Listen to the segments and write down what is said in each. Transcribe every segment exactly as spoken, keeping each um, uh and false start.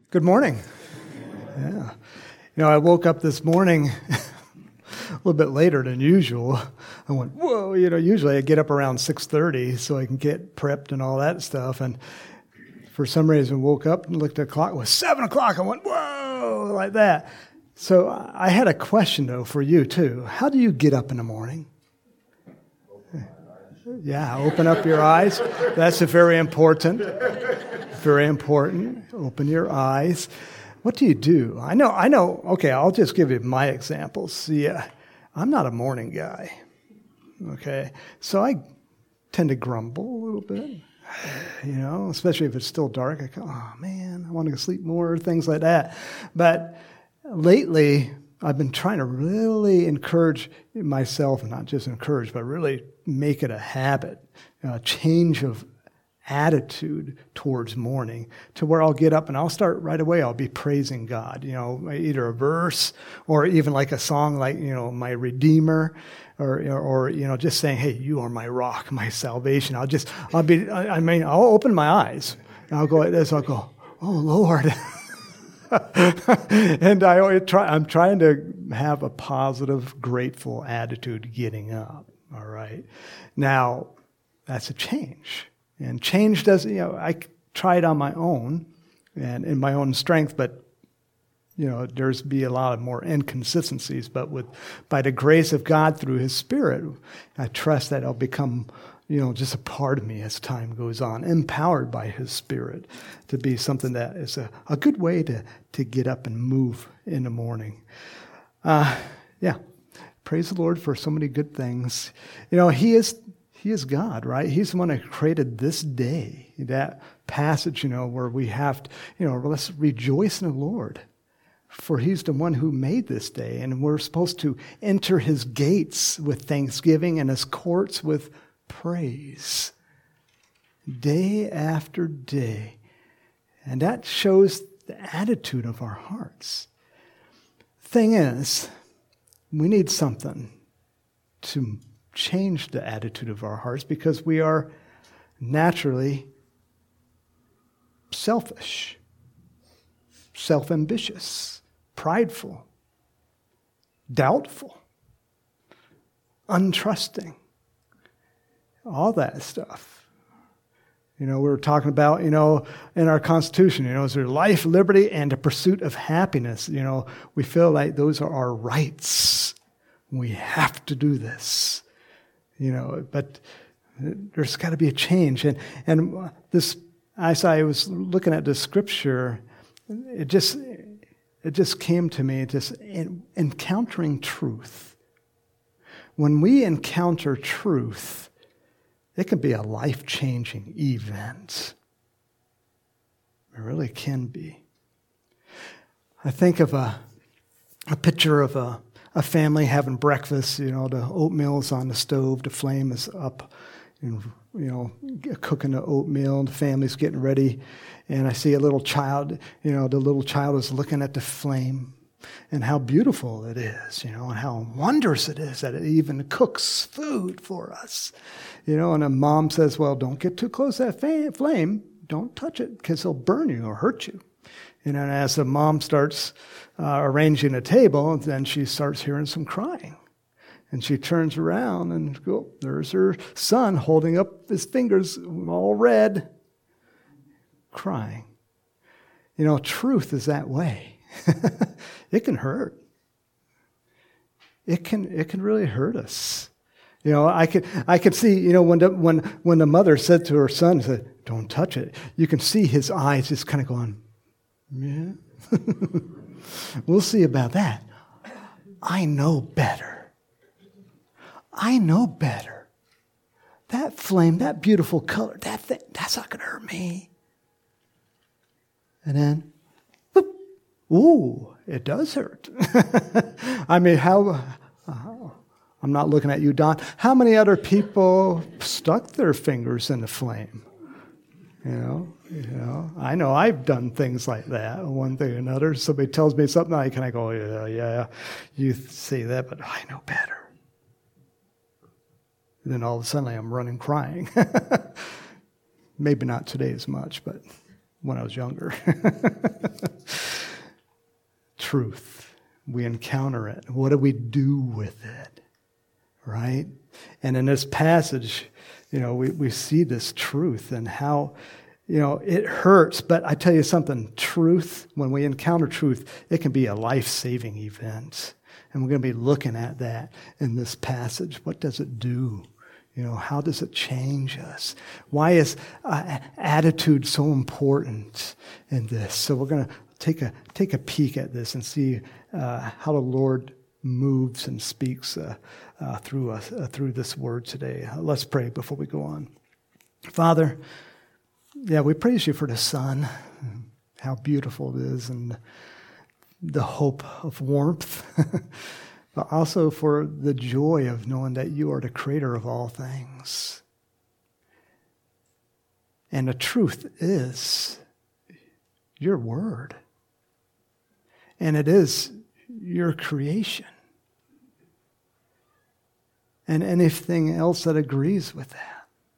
Good morning. Yeah. You know, I woke up this morning a little bit later than usual. I went, whoa, you know, usually I get up around six thirty so I can get prepped and all that stuff. And for some reason, woke up and looked at the clock. It was seven o'clock. I went, whoa, like that. So I had a question, though, for you, too. How do you get up in the morning? Yeah, open up your eyes. That's a very important. Very important. Open your eyes. What do you do? I know, I know. Okay, I'll just give you my examples. See, uh, I'm not a morning guy. Okay, so I tend to grumble a little bit. You know, especially if it's still dark. I go, oh man, I want to go sleep more, things like that. But lately, I've been trying to really encourage myself, and not just encourage, but really make it a habit, a change of attitude towards morning, to where I'll get up and I'll start right away. I'll be praising God, you know, either a verse or even like a song like, you know, my Redeemer, or, or, or you know, just saying, hey, you are my rock, my salvation. I'll just, I'll be, I mean, I'll open my eyes and I'll go like this. I'll go, oh Lord. And I always try, I'm trying to have a positive, grateful attitude getting up. All right. Now, that's a change. And change doesn't, you know, I try it on my own and in my own strength, but, you know, there's be a lot of more inconsistencies. But with, by the grace of God through His Spirit, I trust that it'll become, you know, just a part of me as time goes on, empowered by His Spirit to be something that is a, a good way to, to get up and move in the morning. Uh, yeah, praise the Lord for so many good things. You know, He is He is God, right? He's the one that created this day. That passage, you know, where we have to, you know, let's rejoice in the Lord, for He's the one who made this day, and we're supposed to enter His gates with thanksgiving and His courts with praise, day after day. And that shows the attitude of our hearts. Thing is, we need something to change the attitude of our hearts, because we are naturally selfish, self-ambitious, prideful, doubtful, untrusting. All that stuff. You know, we were talking about, you know, in our Constitution, you know, is there life, liberty, and the pursuit of happiness? You know, we feel like those are our rights. We have to do this. You know, but there's got to be a change. And and this, as I was looking at the scripture, it just it just came to me, just in, encountering truth. When we encounter truth, it can be a life-changing event. It really can be. I think of a a picture of a, a family having breakfast. You know, the oatmeal's on the stove, the flame is up, and you know, cooking the oatmeal, and the family's getting ready. And I see a little child. You know, the little child is looking at the flame, and how beautiful it is, you know, and how wondrous it is that it even cooks food for us. You know, and a mom says, well, don't get too close to that flame. Don't touch it, because it'll burn you or hurt you. You know, and as the mom starts uh, arranging a table, then she starts hearing some crying. And she turns around and go, there's her son holding up his fingers all red, crying. You know, truth is that way. It can hurt. It can it can really hurt us. You know, I could I could see, you know, when the, when when the mother said to her son, said, "Don't touch it," you can see his eyes just kind of going, "Yeah, we'll see about that. I know better. I know better. That flame, that beautiful color, that thing, that's not going to hurt me." And then, whoop, ooh, it does hurt. I mean, how, uh, I'm not looking at you, Don. How many other people stuck their fingers in the flame? You know, you know, I know I've done things like that, one thing or another. Somebody tells me something, I kind of go, yeah, yeah, you say that, but I know better. And then all of a sudden I'm running crying. Maybe not today as much, but when I was younger. truth. We encounter it. What do we do with it? Right? And in this passage, you know, we, we see this truth and how, you know, it hurts. But I tell you something, truth, when we encounter truth, it can be a life-saving event. And we're going to be looking at that in this passage. What does it do? You know, how does it change us? Why is uh, attitude so important in this? So we're going to take a take a peek at this and see uh, how the Lord moves and speaks uh, uh, through us uh, through this word today. Uh, let's pray before we go on. Father, yeah, we praise you for the sun, how beautiful it is, and the hope of warmth, but also for the joy of knowing that you are the creator of all things. And the truth is your word. And it is your creation. And anything else that agrees with that.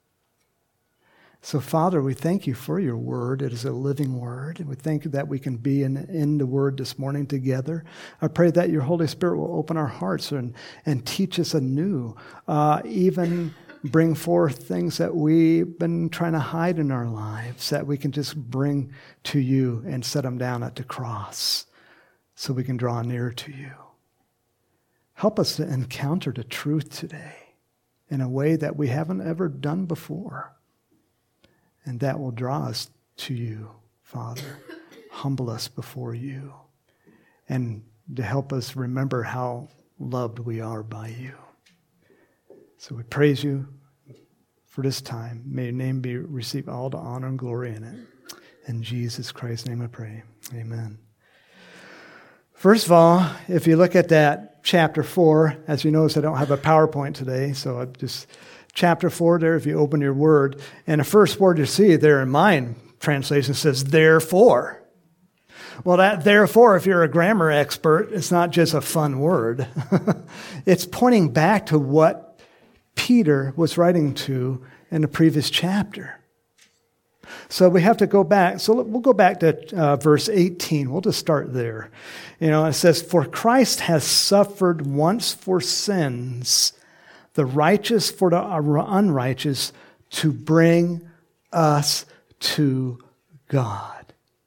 So, Father, we thank you for your word. It is a living word. We thank you that we can be in, in the word this morning together. I pray that your Holy Spirit will open our hearts and, and teach us anew, uh, even bring forth things that we've been trying to hide in our lives, that we can just bring to you and set them down at the cross so we can draw near to you. Help us to encounter the truth today in a way that we haven't ever done before. And that will draw us to you, Father. Humble us before you. And to help us remember how loved we are by you. So we praise you for this time. May your name be receive all the honor and glory in it. In Jesus Christ's name I pray. Amen. First of all, if you look at that chapter four, as you notice, I don't have a PowerPoint today, so I just... Chapter four there, if you open your word, and the first word you see there in mine translation says, therefore. Well, that therefore, if you're a grammar expert, it's not just a fun word. It's pointing back to what Peter was writing to in the previous chapter. So we have to go back. So we'll go back to uh, verse eighteen. We'll just start there. You know, it says, for Christ has suffered once for sins, the righteous for the unrighteous, to bring us to God.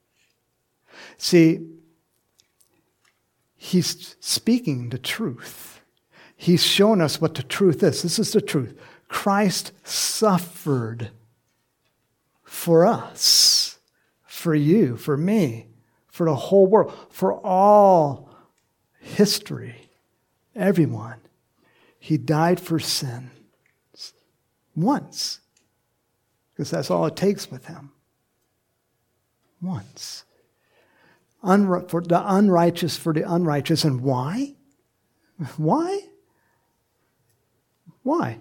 See, he's speaking the truth. He's shown us what the truth is. This is the truth. Christ suffered for us, for you, for me, for the whole world, for all history, everyone. He died for sin once, because that's all it takes with him. Once. Unri- for the unrighteous for the unrighteous. And why? Why? Why?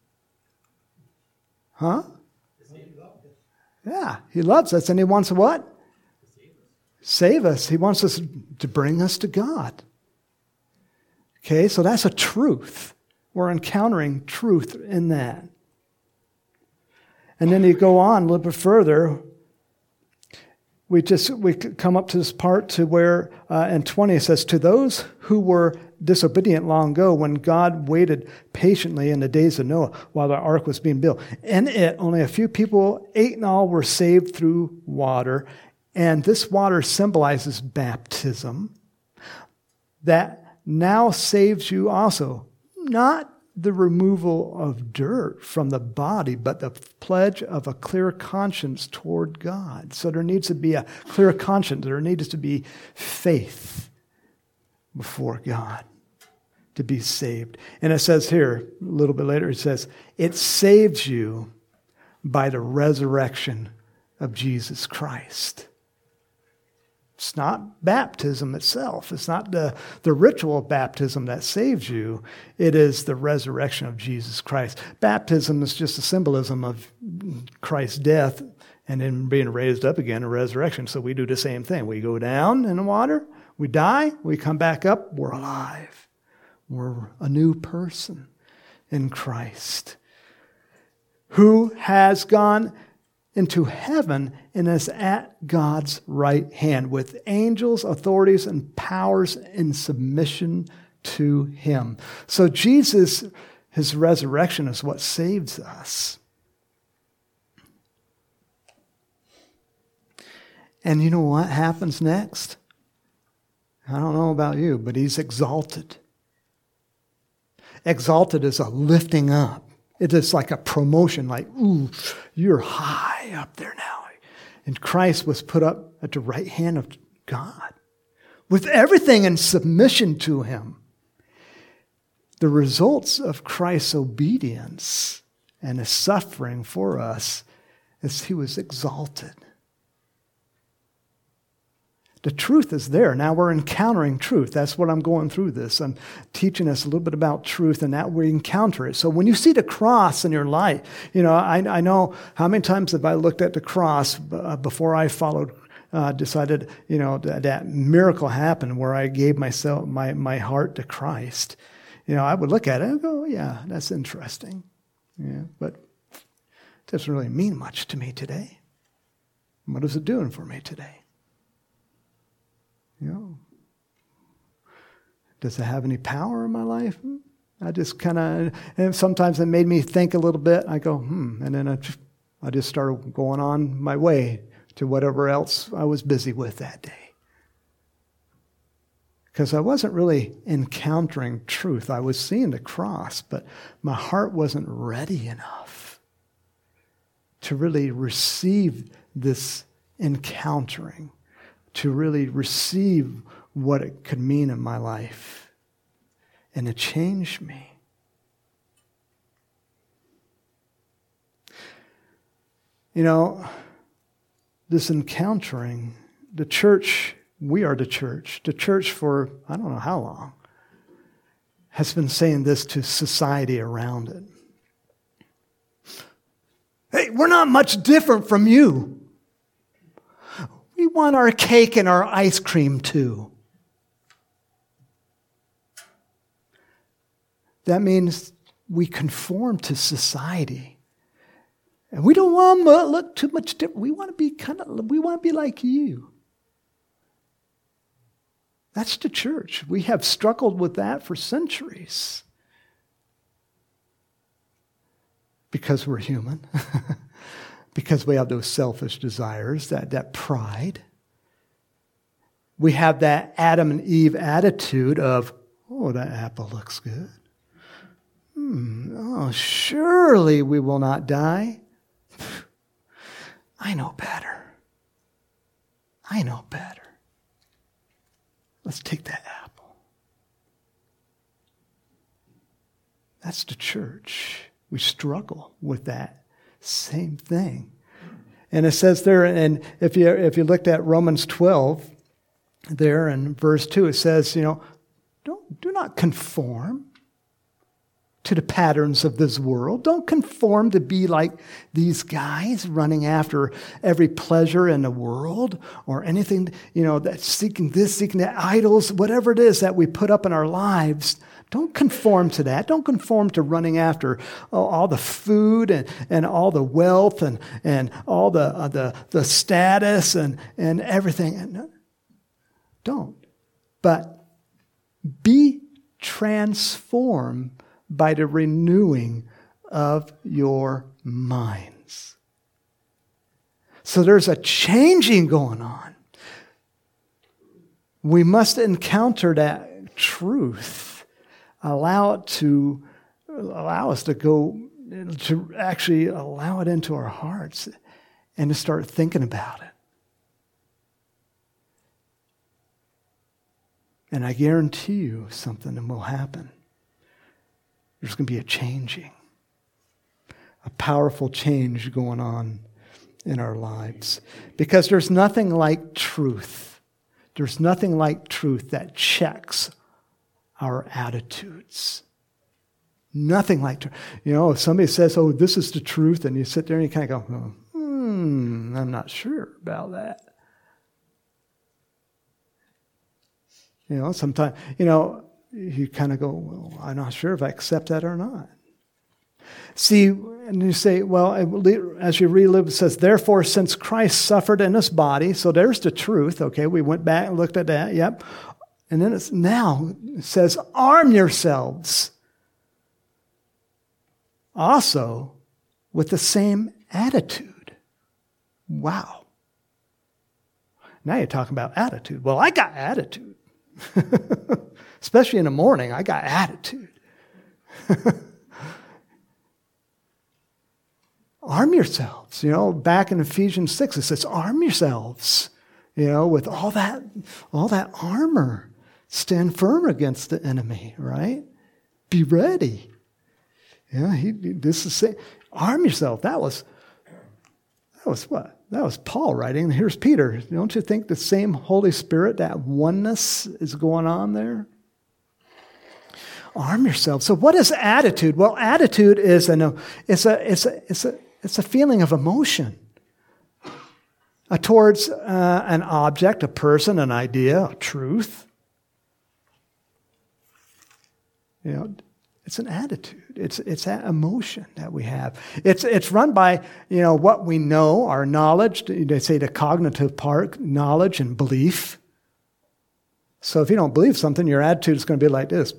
Huh? Yeah, he loves us and he wants what? Save us. He wants us to bring us to God. Okay, so that's a truth. We're encountering truth in that. And then you go on a little bit further. We just we come up to this part to where uh, in twenty it says, to those who were disobedient long ago, when God waited patiently in the days of Noah while the ark was being built. In it, only a few people, eight in all, were saved through water. And this water symbolizes baptism that now saves you also. Not the removal of dirt from the body, but the pledge of a clear conscience toward God. So there needs to be a clear conscience. There needs to be faith before God to be saved. And it says here, a little bit later, it says, it saves you by the resurrection of Jesus Christ. It's not baptism itself. It's not the, the ritual of baptism that saves you. It is the resurrection of Jesus Christ. Baptism is just a symbolism of Christ's death and then being raised up again, a resurrection. So we do the same thing. We go down in the water, we die, we come back up, we're alive. We're a new person in Christ who has gone into heaven and is at God's right hand with angels, authorities, and powers in submission to him. So Jesus, his resurrection is what saves us. And you know what happens next? I don't know about you, but he's exalted. Exalted is a lifting up. It is like a promotion, like, ooh, you're high up there now. And Christ was put up at the right hand of God with everything in submission to him. The results of Christ's obedience and his suffering for us is he was exalted. The truth is there. Now we're encountering truth. That's what I'm going through this. I'm teaching us a little bit about truth, and that we encounter it. So when you see the cross in your life, you know, I, I know how many times have I looked at the cross uh, before I followed, uh, decided, you know, that, that miracle happened where I gave myself, my, my heart to Christ. You know, I would look at it and go, yeah, that's interesting. Yeah, but it doesn't really mean much to me today. What is it doing for me today? You know, does it have any power in my life? I just kind of, and sometimes it made me think a little bit. I go, hmm, and then I just, I just started going on my way to whatever else I was busy with that day. Because I wasn't really encountering truth. I was seeing the cross, but my heart wasn't ready enough to really receive this encountering, to really receive what it could mean in my life. And it changed me. You know, this encountering, the church, we are the church. The church for, I don't know how long, has been saying this to society around it. Hey, we're not much different from you. We want our cake and our ice cream too. That means we conform to society. And we don't want to look too much different. We want to be kind of, we want to be like you. That's the church. We have struggled with that for centuries. Because we're human. Because we have those selfish desires, that, that pride. We have that Adam and Eve attitude of, oh, that apple looks good. Hmm, oh, surely we will not die. I know better. I know better. Let's take that apple. That's the church. We struggle with that same thing. And it says there, and if you if you looked at Romans twelve, there in verse two, it says, you know, don't do not conform to the patterns of this world. Don't conform to be like these guys running after every pleasure in the world or anything, you know, that's seeking this, seeking that, idols, whatever it is that we put up in our lives. Don't conform to that. Don't conform to running after oh, all the food and, and all the wealth and, and all the, uh, the, the status and, and everything. Don't. But be transformed by the renewing of your minds. So there's a changing going on. We must encounter that truth. Allow it to, allow us to go, to actually allow it into our hearts and to start thinking about it. And I guarantee you something will happen. There's going to be a changing, a powerful change going on in our lives. Because there's nothing like truth. There's nothing like truth that checks our attitudes. Nothing like truth. You know, if somebody says, oh, this is the truth, and you sit there and you kind of go, hmm, I'm not sure about that. You know, sometimes, you know, you kind of go, well, I'm not sure if I accept that or not. See, and you say, well, as you relive, it says, therefore, since Christ suffered in his body, so there's the truth, okay? We went back and looked at that, yep. And then it's now, it says, arm yourselves also with the same attitude. Wow. Now you're talking about attitude. Well, I got attitude. Especially in the morning, I got attitude. Arm yourselves. You know, back in Ephesians six, it says, arm yourselves, you know, with all that, all that armor. Stand firm against the enemy, right? Be ready. Yeah, he, this is saying, arm yourself. That was, that was what? That was Paul writing. Here's Peter. Don't you think the same Holy Spirit, that oneness is going on there? Arm yourself. So what is attitude? Well, attitude is an, it's a, it's a, it's a, it's a feeling of emotion uh, towards uh, an object, a person, an idea, a truth. You know, it's an attitude. It's it's that emotion that we have. It's it's run by, you know, what we know, our knowledge. They say the cognitive part, knowledge and belief. So if you don't believe something, your attitude is going to be like this.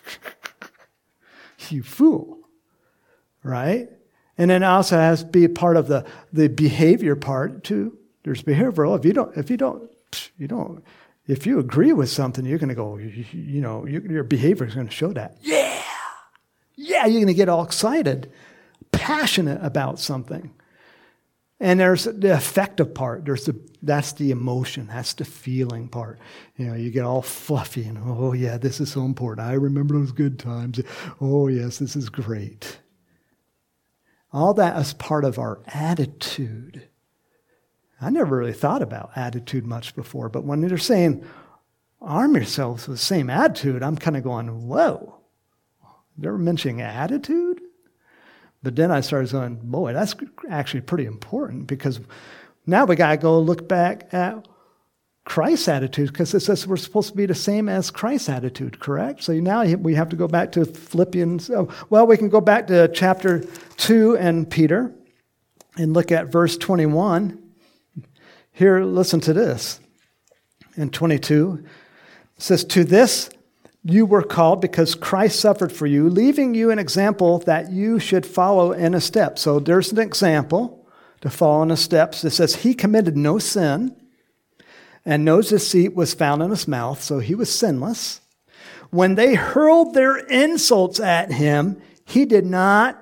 You fool. Right? And then it also has to be part of the, the behavior part too. There's behavioral. If you don't, if you don't, you don't, if you agree with something, you're going to go, you, you know, you, your behavior is going to show that. Yeah. Yeah, you're going to get all excited, passionate about something. And there's the affective part. There's the that's the emotion. That's the feeling part. You know, you get all fluffy and, oh, yeah, this is so important. I remember those good times. Oh, yes, this is great. All that is part of our attitude. I never really thought about attitude much before, but when they're saying, arm yourselves with the same attitude, I'm kind of going, whoa. They're mentioning attitude? But then I started going, boy, that's actually pretty important, because now we got to go look back at Christ's attitude, because it says we're supposed to be the same as Christ's attitude, correct? So now we have to go back to Philippians. Oh, well, we can go back to chapter two and Peter and look at verse twenty-one. Here, listen to this. In twenty-two, it says, to this you were called because Christ suffered for you, leaving you an example that you should follow in his steps. So there's an example to follow in his steps. It says he committed no sin, and no deceit was found in his mouth, so he was sinless. When they hurled their insults at him, he did not,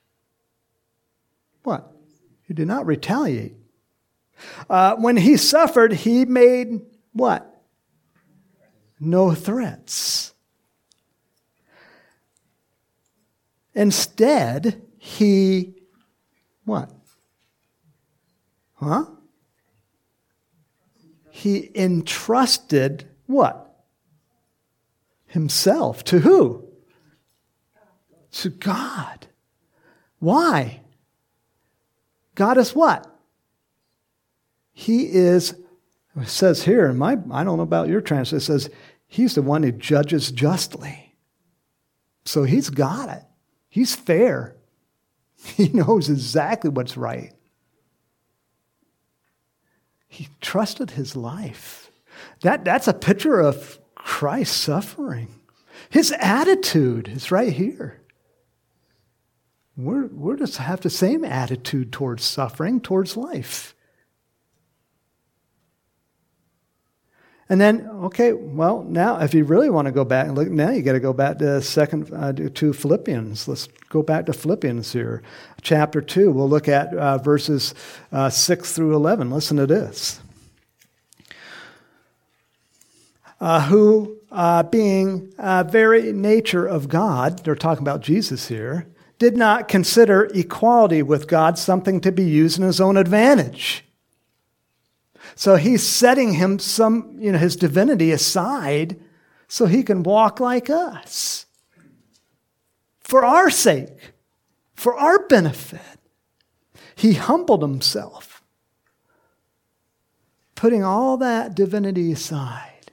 what? He did not retaliate. Uh, when he suffered, he made what? No threats. Instead, he, what? Huh? He entrusted what? Himself. To who? To God. Why? God is what? He is, it says here in my, I don't know about your translation, it says he's the one who judges justly. So he's got it. He's fair. He knows exactly what's right. He trusted his life. That, that's a picture of Christ suffering. His attitude is right here. We're, we're just have the same attitude towards suffering, towards life. And then, okay, well, now if you really want to go back and look, now you got to go back to second uh, to Philippians. Let's go back to Philippians here, chapter two. We'll look at uh, verses uh, six through eleven. Listen to this. Uh, who, uh, being uh, very nature of God, they're talking about Jesus here, did not consider equality with God something to be used in his own advantage. So he's setting him some, you know, his divinity aside so he can walk like us. For our sake, for our benefit. He humbled himself, putting all that divinity aside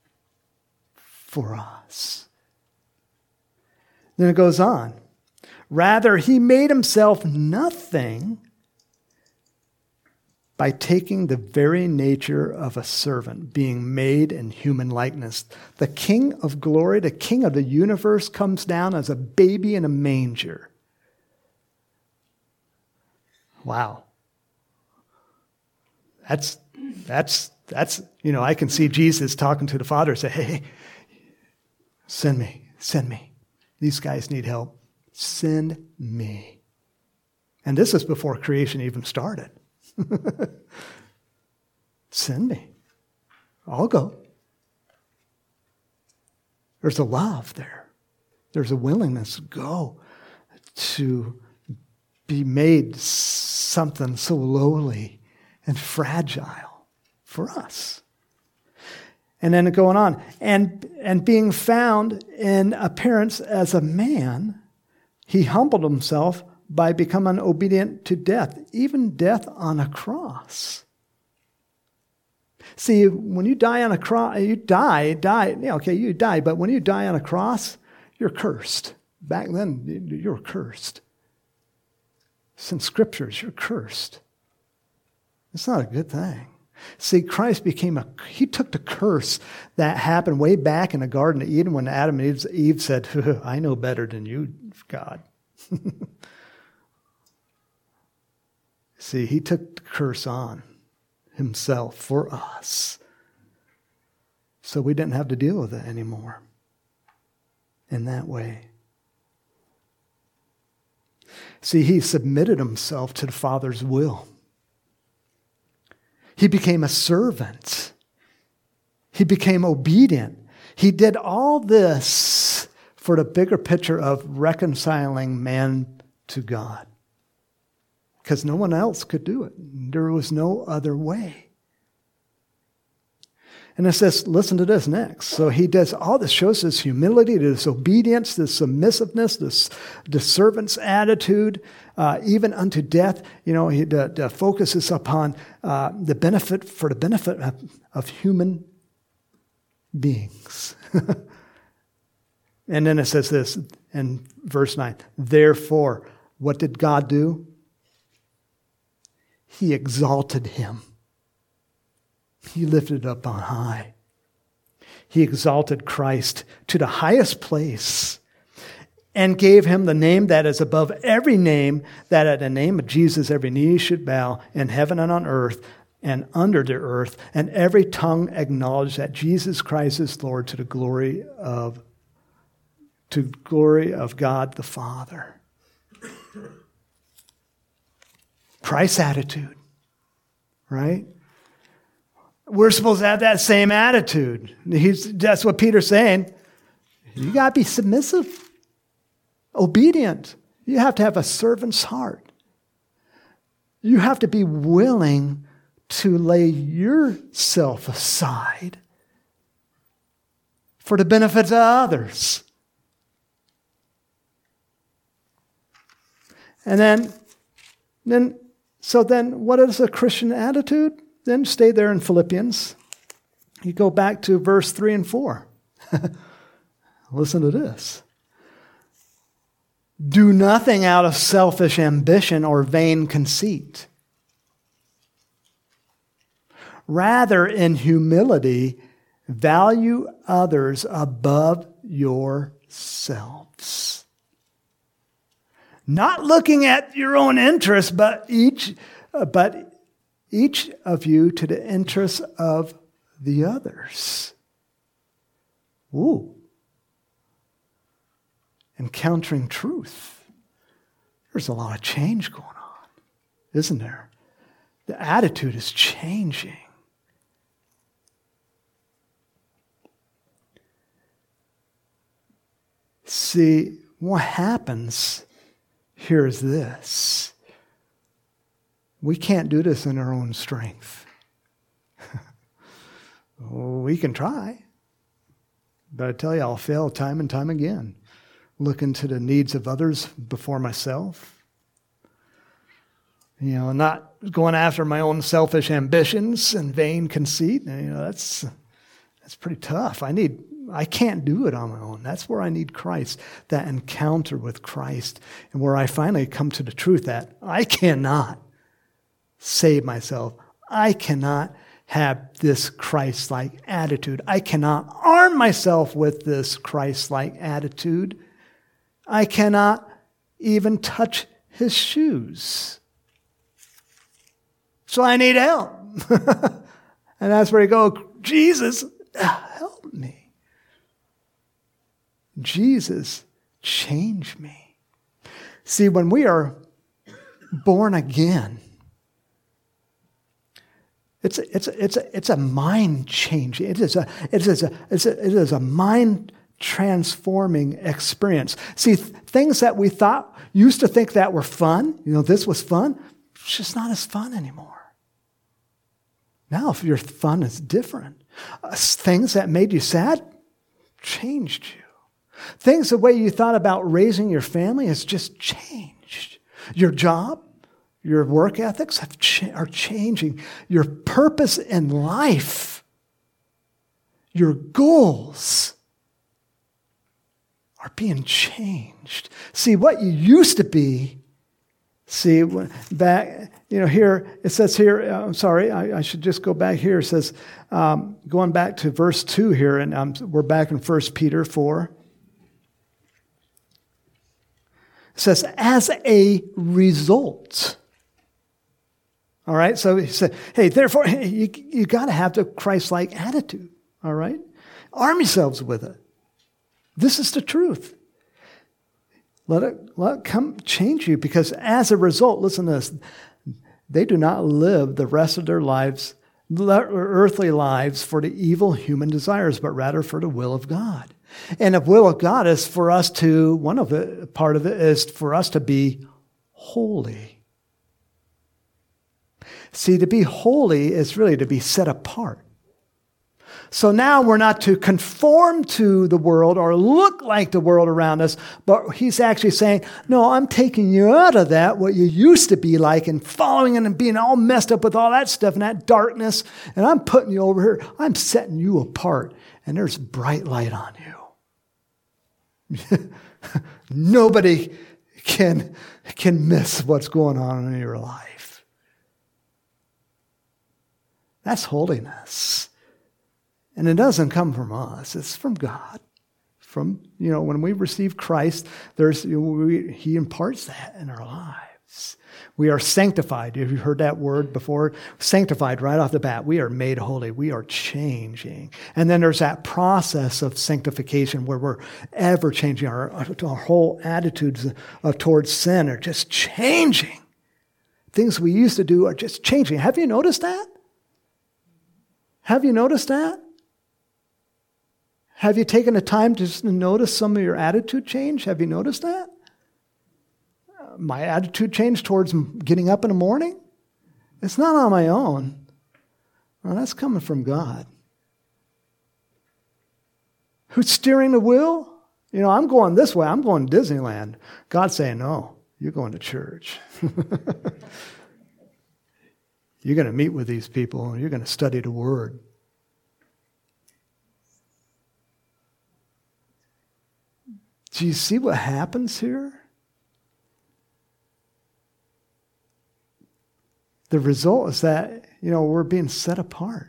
for us. Then it goes on. Rather, he made himself nothing by taking the very nature of a servant, being made in human likeness. The King of glory, the King of the universe, comes down as a baby in a manger. Wow. That's, that's, that's, you know, I can see Jesus talking to the Father and say, hey, send me, send me. These guys need help. Send me. And this is before creation even started. Send me. I'll go. There's a love there. There's a willingness to go, to be made something so lowly and fragile for us. And then going on, and, and being found in appearance as a man, he humbled himself by becoming obedient to death, even death on a cross. See, when you die on a cross, you die, die, yeah, okay, you die, but when you die on a cross, you're cursed. Back then, you're cursed. It's in scriptures, you're cursed. It's not a good thing. See, Christ became a, he took the curse that happened way back in the Garden of Eden when Adam and Eve said, I know better than you, God. See, he took the curse on himself for us. So we didn't have to deal with it anymore in that way. See, he submitted himself to the Father's will. He became a servant. He became obedient. He did all this for the bigger picture of reconciling man to God. Because no one else could do it. There was no other way. And it says, listen to this next. So he does all this, shows this humility, this obedience, this submissiveness, this the servant's attitude, uh, even unto death. You know, he the, the focuses upon uh, the benefit, for the benefit of, of human beings. And then it says this in verse nine. Therefore, what did God do? He exalted him. He lifted up on high. He exalted Christ to the highest place and gave him the name that is above every name, that at the name of Jesus every knee should bow in heaven and on earth and under the earth, and every tongue acknowledge that Jesus Christ is Lord, to the glory of to glory of God the Father. Christ's attitude, right? We're supposed to have that same attitude. He's, that's what Peter's saying. You got to be submissive, obedient. You have to have a servant's heart. You have to be willing to lay yourself aside for the benefit of others. And then, then, so then what is a Christian attitude? Then stay there in Philippians. You go back to verse three and four. Listen to this. Do nothing out of selfish ambition or vain conceit. Rather, in humility, value others above yourselves. Not looking at your own interests, but each, uh, but each of you to the interests of the others. Ooh. Encountering truth. There's a lot of change going on, isn't there? The attitude is changing. See, what happens here is this. We can't do this in our own strength. We can try. But I tell you, I'll fail time and time again. Look into the needs of others before myself. You know, not going after my own selfish ambitions and vain conceit. You know, that's that's pretty tough. I need I can't do it on my own. That's where I need Christ, that encounter with Christ, and where I finally come to the truth that I cannot save myself. I cannot have this Christ-like attitude. I cannot arm myself with this Christ-like attitude. I cannot even touch his shoes. So I need help. And that's where you go, Jesus, help me. Jesus, change me. See, when we are born again, it's a, it's a, it's a, it's a mind change. It is a it is a, it's a it is a mind transforming experience. See, th- things that we thought used to think that were fun, you know, this was fun, it's just not as fun anymore. Now, if your fun is different, uh, things that made you sad changed you. Things the way you thought about raising your family has just changed. Your job, your work ethics have cha- are changing. Your purpose in life, your goals are being changed. See, what you used to be, see, back, you know, here, it says here, uh, I'm sorry, I, I should just go back here. It says, um, going back to verse two here, and um, we're back in First Peter four. It says, as a result. All right, so he said, hey, therefore, you, you got to have the Christ-like attitude, all right? Arm yourselves with it. This is the truth. Let it, let it come change you, because as a result, listen to this, they do not live the rest of their lives, earthly lives, for the evil human desires, but rather for the will of God. And the will of God is for us to, one of it, part of it is for us to be holy. See, to be holy is really to be set apart. So now we're not to conform to the world or look like the world around us, but he's actually saying, no, I'm taking you out of that, what you used to be like, and following and being all messed up with all that stuff and that darkness, and I'm putting you over here. I'm setting you apart, and there's bright light on you. Nobody can, can miss what's going on in your life. That's holiness. And it doesn't come from us. It's from God. From, you know, when we receive Christ, there's you know, we, he imparts that in our lives. We are sanctified. Have you heard that word before? Sanctified right off the bat. We are made holy. We are changing. And then there's that process of sanctification where we're ever changing. Our, our whole attitudes of, towards sin are just changing. Things we used to do are just changing. Have you noticed that? Have you noticed that? Have you taken the time to just notice some of your attitude change? Have you noticed that? Uh, my attitude change towards getting up in the morning? It's not on my own. Well, that's coming from God. Who's steering the wheel? You know, I'm going this way. I'm going to Disneyland. God's saying, no, you're going to church. You're going to meet with these people, and you're going to study the Word. Do you see what happens here? The result is that, you know, we're being set apart.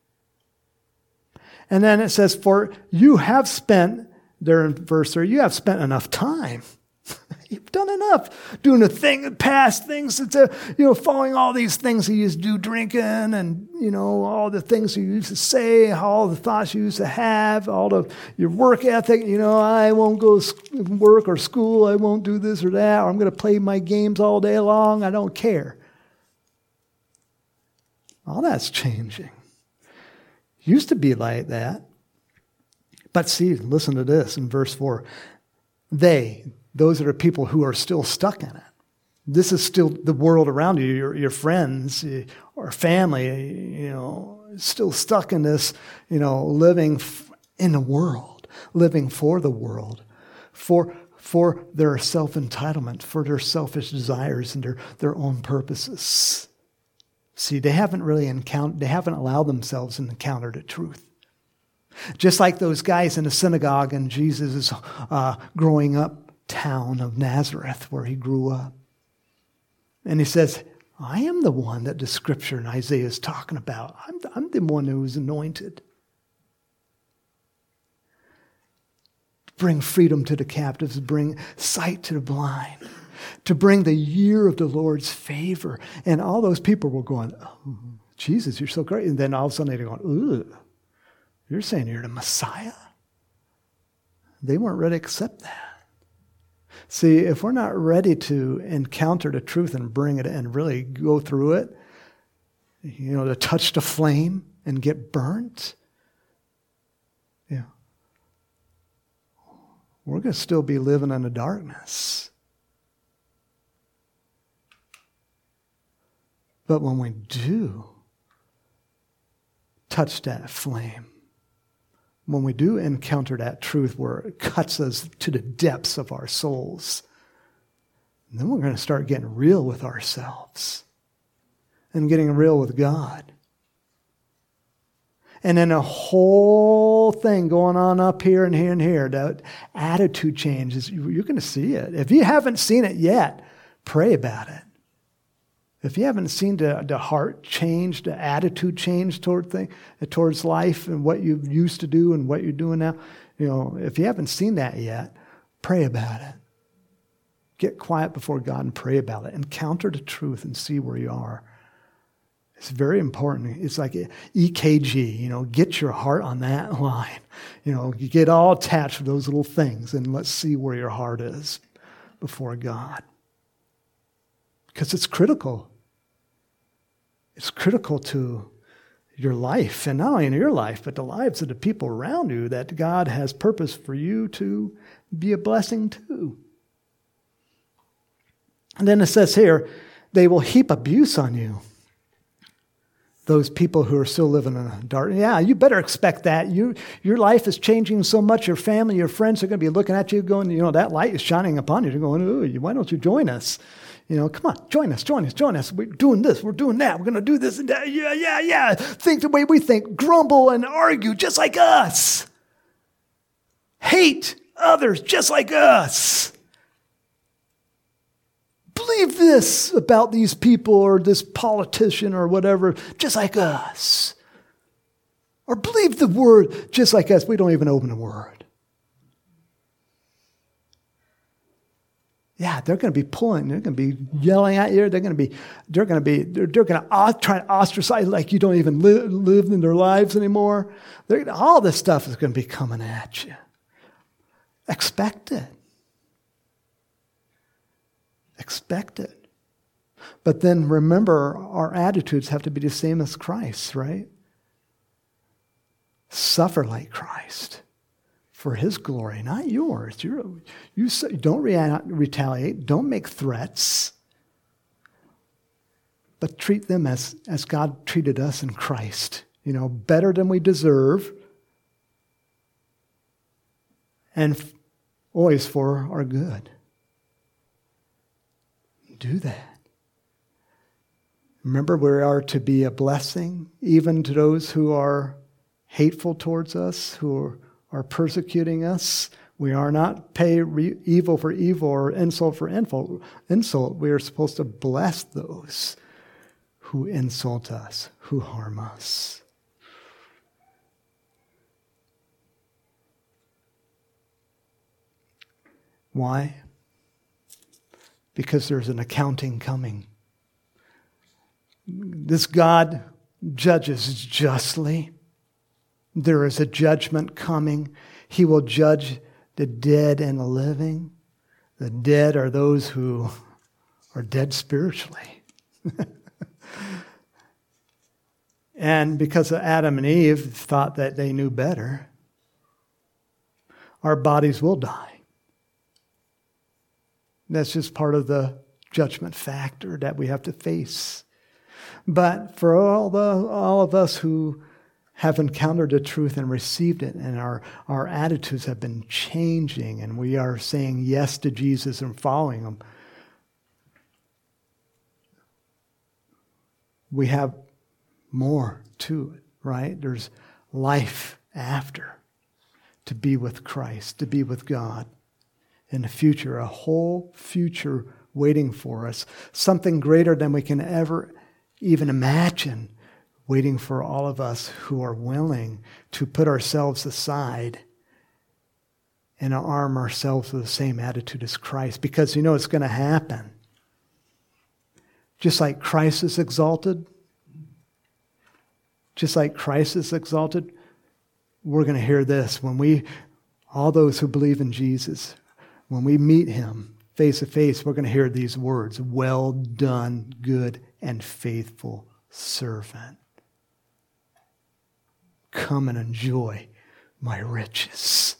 And then it says, for you have spent, there in verse three, you have spent enough time. You've done enough doing the thing, past things, you know, following all these things you used to do, drinking, and, you know, all the things you used to say, all the thoughts you used to have, all the your work ethic. You know, I won't go to work or school. I won't do this or that. Or I'm going to play my games all day long. I don't care. All that's changing. Used to be like that. But see, listen to this in verse four. They, those are the people who are still stuck in it. This is still the world around you, your, your friends or family, you know, still stuck in this, you know, living in the world, living for the world, for for their self-entitlement, for their selfish desires and their, their own purposes. See, they haven't really encountered, they haven't allowed themselves to encounter the truth. Just like those guys in the synagogue in Jesus' uh, growing up town of Nazareth where he grew up. And he says, I am the one that the scripture in Isaiah is talking about. I'm the, I'm the one who was anointed. Bring freedom to the captives, bring sight to the blind, to bring the year of the Lord's favor. And all those people were going, oh, Jesus, you're so great. And then all of a sudden they're going, ugh, you're saying you're the Messiah? They weren't ready to accept that. See, if we're not ready to encounter the truth and bring it and really go through it, you know, to touch the flame and get burnt, yeah, we're going to still be living in the darkness. But when we do touch that flame, when we do encounter that truth where it cuts us to the depths of our souls, then we're going to start getting real with ourselves and getting real with God. And then a whole thing going on up here and here and here, that attitude changes. You're going to see it. If you haven't seen it yet, pray about it. If you haven't seen the, the heart change, the attitude change toward thing, towards life and what you used to do and what you're doing now, you know, if you haven't seen that yet, pray about it. Get quiet before God and pray about it. Encounter the truth and see where you are. It's very important. It's like E K G, you know, get your heart on that line. You know, you get all attached to those little things and let's see where your heart is before God. Because it's critical. It's critical to your life, and not only in your life, but the lives of the people around you that God has purpose for you to be a blessing to. And then it says here, they will heap abuse on you. Those people who are still living in the dark. Yeah, you better expect that. You, your life is changing so much, your family, your friends are going to be looking at you going, you know, that light is shining upon you. They're going, ooh, why don't you join us? You know, come on, join us, join us, join us. We're doing this, we're doing that. We're going to do this and that. Yeah, yeah, yeah. Think the way we think. Grumble and argue just like us. Hate others just like us. Believe this about these people or this politician or whatever, just like us. Or believe the word just like us. We don't even open the word. Yeah, they're going to be pulling. They're going to be yelling at you. They're going to be, they're going to be, they're, they're going to try to ostracize like you don't even live, live in their lives anymore. They're, all this stuff is going to be coming at you. Expect it. Expect it. But then remember, our attitudes have to be the same as Christ, right? Suffer like Christ. For his glory, not yours. You're, you don't rea- retaliate. Don't make threats. But treat them as, as God treated us in Christ. You know, better than we deserve. And f- always for our good. Do that. Remember, we are to be a blessing, even to those who are hateful towards us, who are are persecuting us. We are not pay re- evil for evil or insult for insult. Insult. We are supposed to bless those who insult us, who harm us. Why? Because there's an accounting coming. This God judges justly. There is a judgment coming. He will judge the dead and the living. The dead are those who are dead spiritually. And because of Adam and Eve thought that they knew better, our bodies will die. That's just part of the judgment factor that we have to face. But for all the all of us who have encountered the truth and received it, and our, our attitudes have been changing, and we are saying yes to Jesus and following him, we have more to it, right? There's life after, to be with Christ, to be with God in the future, a whole future waiting for us, something greater than we can ever even imagine, waiting for all of us who are willing to put ourselves aside and arm ourselves with the same attitude as Christ, because you know it's going to happen. Just like Christ is exalted, just like Christ is exalted, we're going to hear this when we, all those who believe in Jesus, when we meet him face to face, we're going to hear these words, well done, good and faithful servant. Come and enjoy my riches.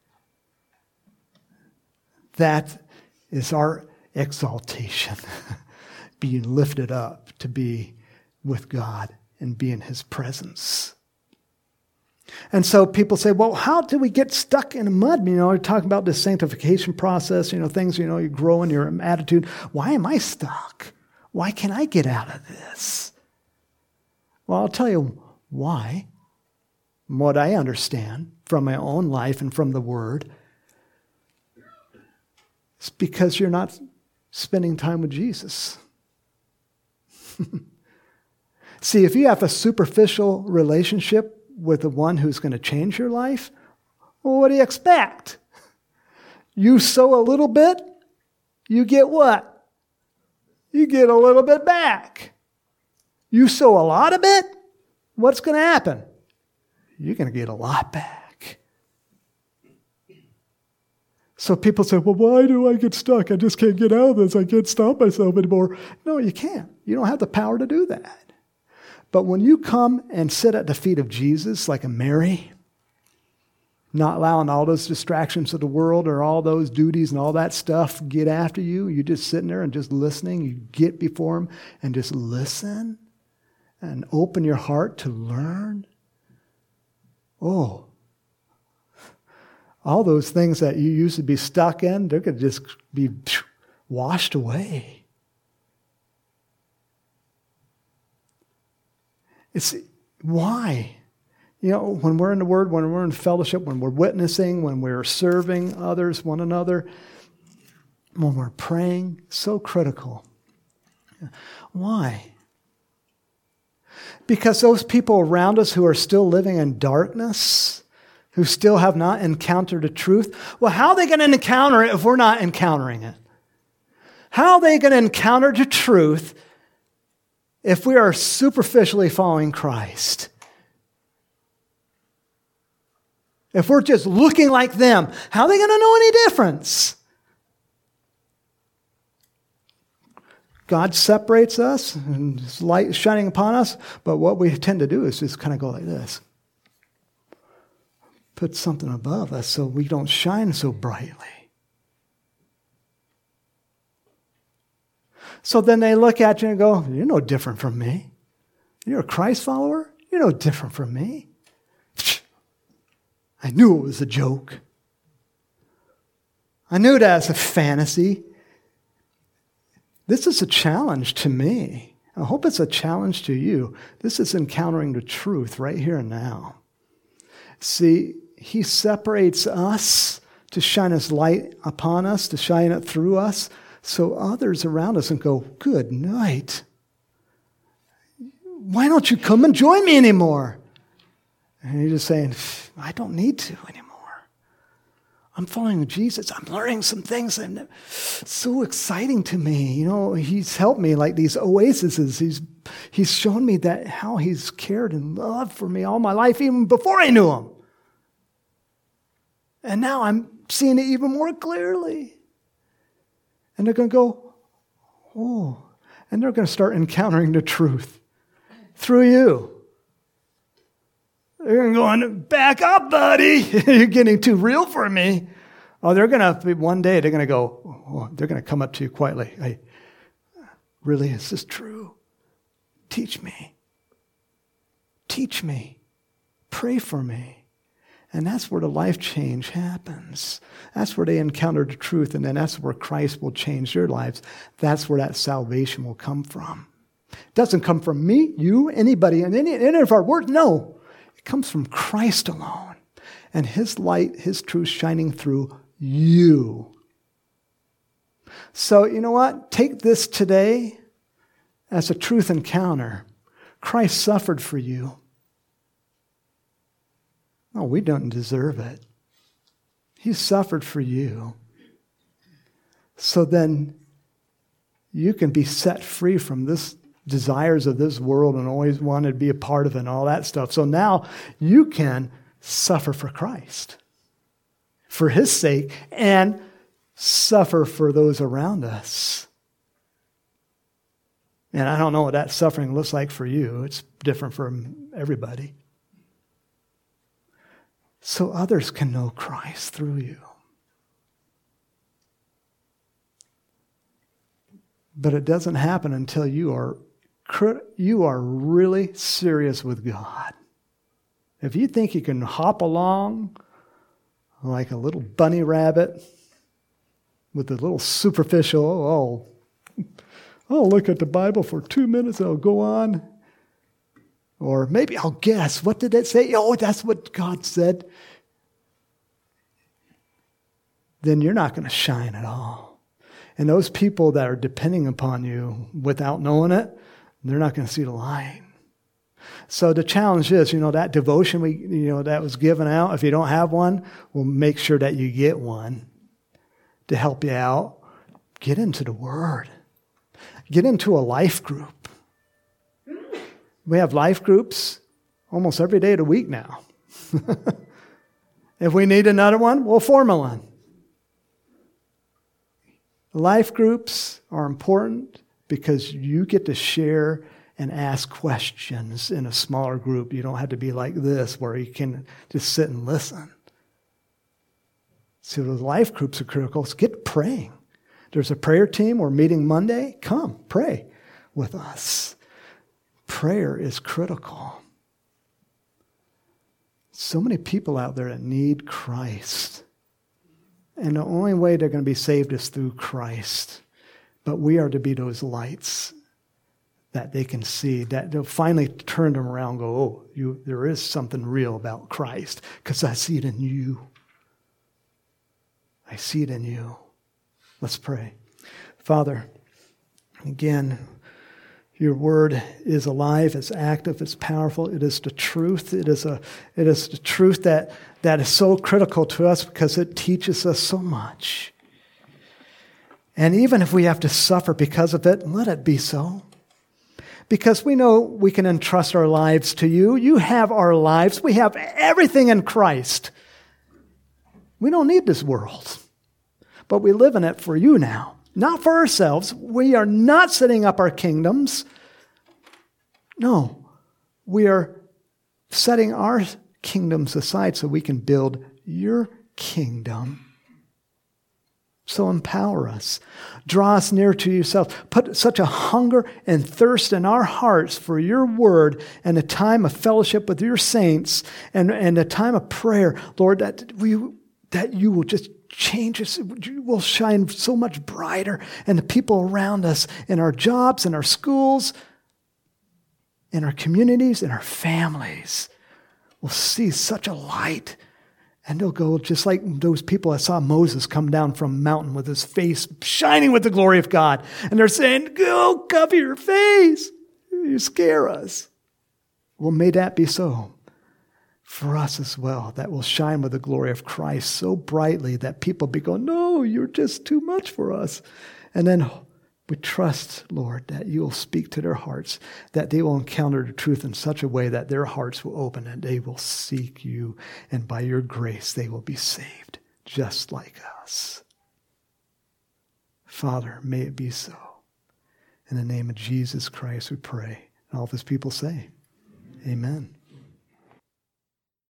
That is our exaltation, being lifted up to be with God and be in his presence. And so people say, well, how do we get stuck in the mud? You know, we're talking about this sanctification process, you know, things, you know, you grow in your attitude. Why am I stuck? Why can't I get out of this? Well, I'll tell you why. What I understand from my own life and from the Word. It's because you're not spending time with Jesus. See, if you have a superficial relationship with the one who's going to change your life, well, what do you expect? You sow a little bit, you get what? You get a little bit back. You sow a lot of it, what's going to happen? You're going to get a lot back. So people say, well, why do I get stuck? I just can't get out of this. I can't stop myself anymore. No, you can't. You don't have the power to do that. But when you come and sit at the feet of Jesus like a Mary, not allowing all those distractions of the world or all those duties and all that stuff get after you, you're just sitting there and just listening. You get before him and just listen and open your heart to learn. Oh, all those things that you used to be stuck in, they're going to just be washed away. It's why? You know, when we're in the Word, when we're in fellowship, when we're witnessing, when we're serving others, one another, when we're praying, so critical. Why? Because those people around us who are still living in darkness, who still have not encountered the truth, well, how are they going to encounter it if we're not encountering it? How are they going to encounter the truth if we are superficially following Christ? If we're just looking like them, how are they going to know any difference? God separates us and His light is shining upon us, but what we tend to do is just kind of go like this. Put something above us so we don't shine so brightly. So then they look at you and go, you're no different from me. You're a Christ follower? You're no different from me. I knew it was a joke. I knew that was a fantasy. This is a challenge to me. I hope it's a challenge to you. This is encountering the truth right here and now. See, He separates us to shine His light upon us, to shine it through us, so others around us can go, good night. Why don't you come and join me anymore? And you're just saying, I don't need to anymore. I'm following Jesus. I'm learning some things. And so exciting to me. You know, He's helped me like these oases. He's, he's shown me that how He's cared and loved for me all my life, even before I knew Him. And now I'm seeing it even more clearly. And they're going to go, oh, and they're going to start encountering the truth through you. They're going to go, back up, buddy. You're getting too real for me. Oh, they're going to, one day, they're going to go, oh, they're going to come up to you quietly. Hey, really, is this true? Teach me. Teach me. Pray for me. And that's where the life change happens. That's where they encounter the truth, and then that's where Christ will change their lives. That's where that salvation will come from. It doesn't come from me, you, anybody, and any, any of our words. No. It comes from Christ alone. And his light, his truth shining through you. So, you know what? Take this today as a truth encounter. Christ suffered for you. Oh, we don't deserve it. He suffered for you. So then you can be set free from this desires of this world and always wanted to be a part of it and all that stuff. So now you can suffer for Christ, for his sake, and suffer for those around us. And I don't know what that suffering looks like for you. It's different for everybody. So others can know Christ through you. But it doesn't happen until you are you are really serious with God. If you think you can hop along like a little bunny rabbit with a little superficial, oh, I'll look at the Bible for two minutes, I'll go on. Or maybe I'll guess, what did it say? Oh, that's what God said. Then you're not going to shine at all. And those people that are depending upon you without knowing it, they're not going to see the light. So the challenge is, you know, that devotion we, you know, that was given out. If you don't have one, we'll make sure that you get one to help you out. Get into the Word. Get into a life group. We have life groups almost every day of the week now. If we need another one, we'll form one. Life groups are important because you get to share and ask questions in a smaller group. You don't have to be like this where you can just sit and listen. So those life groups are critical. So get praying. There's a prayer team. We're meeting Monday. Come, pray with us. Prayer is critical. So many people out there that need Christ. And the only way they're going to be saved is through Christ. But we are to be those lights that they can see, that they'll finally turn them around and go, oh, you, there is something real about Christ because I see it in you. I see it in you. Let's pray. Father, again, your word is alive, it's active, it's powerful. It is the truth. It is a, it is the truth that, that is so critical to us because it teaches us so much. And even if we have to suffer because of it, let it be so. Because we know we can entrust our lives to you. You have our lives. We have everything in Christ. We don't need this world. But we live in it for you now. Not for ourselves. We are not setting up our kingdoms. No. We are setting our kingdoms aside so we can build your kingdom. So empower us. Draw us near to yourself. Put such a hunger and thirst in our hearts for your word and a time of fellowship with your saints and, and a time of prayer, Lord, that we that you will just change us. You will shine so much brighter. And the people around us in our jobs, in our schools, in our communities, in our families will see such a light. And they'll go just like those people that saw Moses come down from a mountain with his face shining with the glory of God. And they're saying, go cover your face. You scare us. Well, may that be so for us as well, that will shine with the glory of Christ so brightly that people be going, no, you're just too much for us. And then we trust, Lord, that you will speak to their hearts, that they will encounter the truth in such a way that their hearts will open and they will seek you. And by your grace, they will be saved, just like us. Father, may it be so. In the name of Jesus Christ, we pray. And all of his people say, amen.